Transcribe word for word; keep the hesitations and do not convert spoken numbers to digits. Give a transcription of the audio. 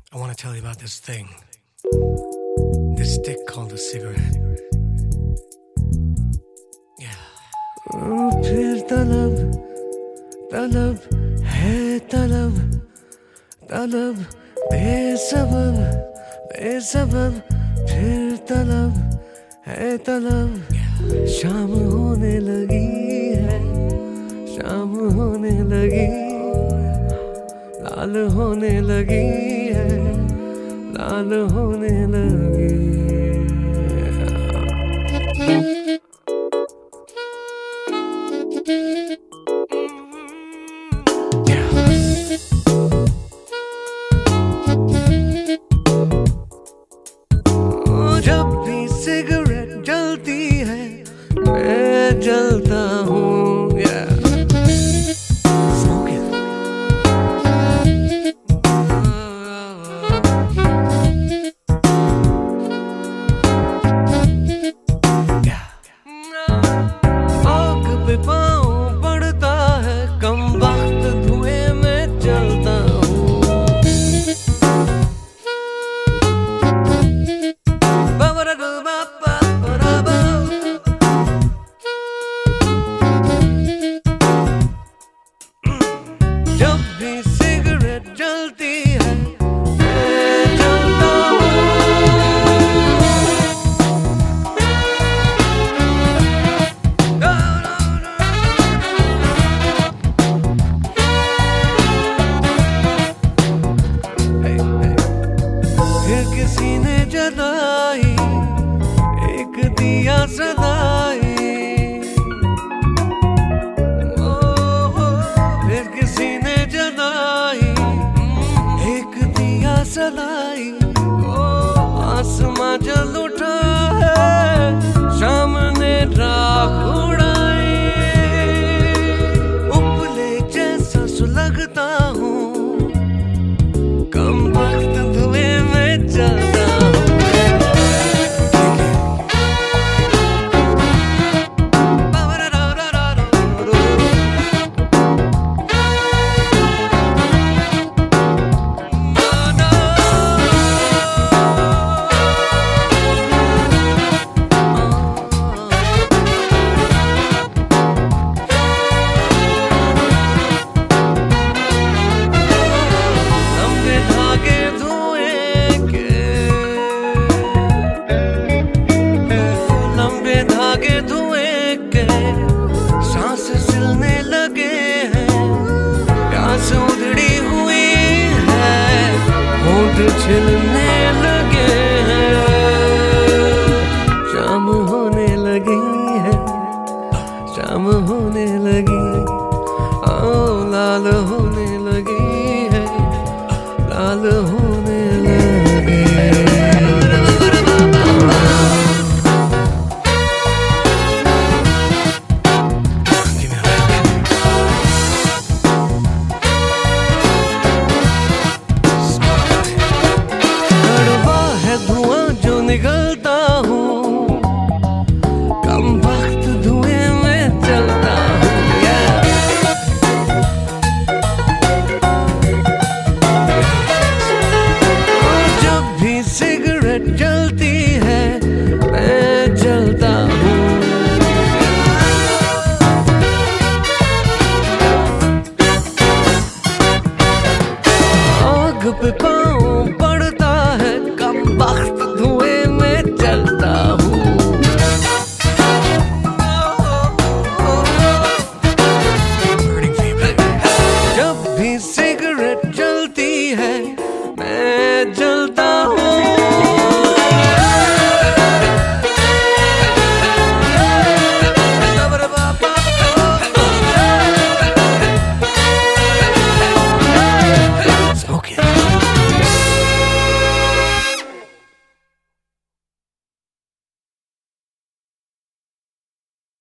I want to tell you about this thing, this stick called a cigarette. Yeah. फिर तलब तलब है तलब तलब बेसबब बेसबब फिर तलब है तलब शाम होने लगी है शाम होने लगी लाल होने लगी है लाल होने लगी जब भी सिगरेट जलती है मैं जलता हूँ पाँव पड़ता है कम वक्त धुएं में चलता हूँ जब भी सिगरेट जलती है मैं जलता फिर किसी ने जलाई एक दिया सलाई फिर किसी ने जलाई एक दिया सलाई आसमां जल उठा है शाम ने राख उड़ाई उपले जैसा सुलगता हूँ कम वक्त धुएं में चलता हूँ धागे धुएं के सांस सिलने लगे हैं प्यास उधड़ी हुई है होंठ छिलने लगे हैं शाम होने लगी है शाम होने लगी ओ लाल होने लगी है लाल होने लगी निकलता हूँ कम वक्त धुएं में चलता हूँ जब भी सिगरेट जलती है मैं जलता हूँ आग पे पाँव पड़ता है कम वक्त धुएं में चलता हूँ जब भी सिगरेट जलती है मैं जलता